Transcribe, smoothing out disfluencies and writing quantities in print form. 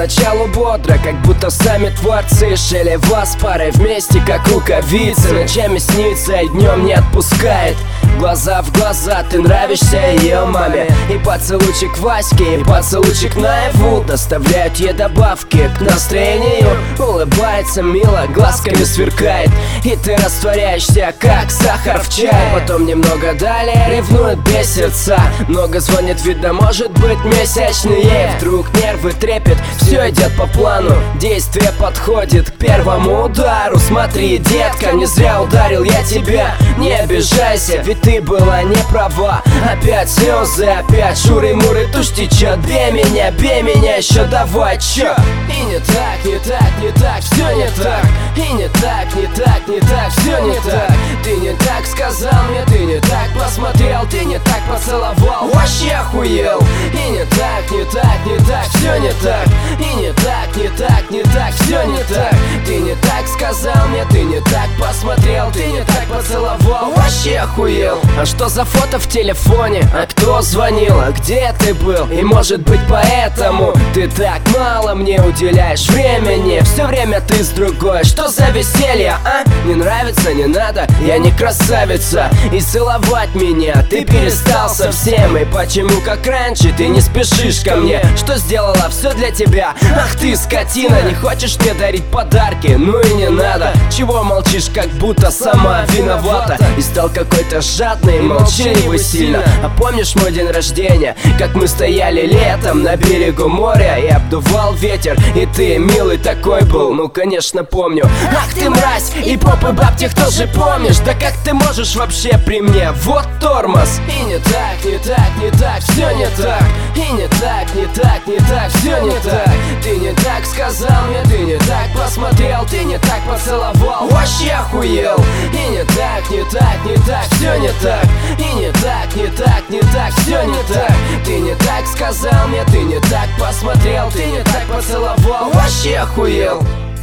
Поначалу бодро, как будто сами творцы шили вас парой вместе, как рукавицы. Ночами снится и днем не отпускает. Глаза в глаза, ты нравишься ее маме. И поцелуйчик Ваське, и поцелуйчик наяву доставляют ей добавки к настроению. Улыбается мило, глазками сверкает, и ты растворяешься, как сахар в чае. Потом немного далее ревнует, бесится. Много звонит, видно, может быть месячные. Вдруг нервы трепет, все идет по плану. Действие подходит к первому удару. Смотри, детка, не зря ударил я тебя. Не обижайся, ведь ты была не права. Опять слезы, опять шуры-муры, тушь течет. Бей меня еще, давай, чё? И не так, не так, не так, все не так. И не так, не так, не так, все не так. Ты не так сказал мне, ты не так посмотрел, ты не так поцеловал, вообще охуел. И не так, не так, не так, все не так. И не так, не так, не так, все не так. Ты не так сказал мне, ты не так посмотрел, ты не так поцеловал, вообще охуел. А что за фото в телефоне? А кто звонил? А где ты был? И может быть поэтому ты так мало мне уделяешь времени. Все время ты с другой. Что за веселье, а? Не нравится, не надо, я не красавица. И целовать меня ты перестал совсем. И почему, как раньше, ты не спешишь ко мне? Что сделала все для тебя? Ах ты, скотина, не хочешь мне дарить подарки? Ну и не надо. Чего молчишь, как будто сама виновата? И стал какой-то жадный, молчаливый сильно. А помнишь мой день рождения? Как мы стояли летом на берегу моря, и обдувал ветер, и ты, милый, такой был. Ну конечно помню. Ах ты мразь, и попы бабтих тоже помнишь. Да как ты можешь вообще при мне? Вот тормоз. И не так, не так, не так, все не так. И не так, не так, не так, все не так. Ты не так сказал мне, ты не так посмотрел, ты не так поцеловал, вообще охуел. И не так, не так, не так, все не так. И не так, не так, не так, все не так. Ты не так сказал мне, ты не так посмотрел, ты не так поцеловал, вообще охуел.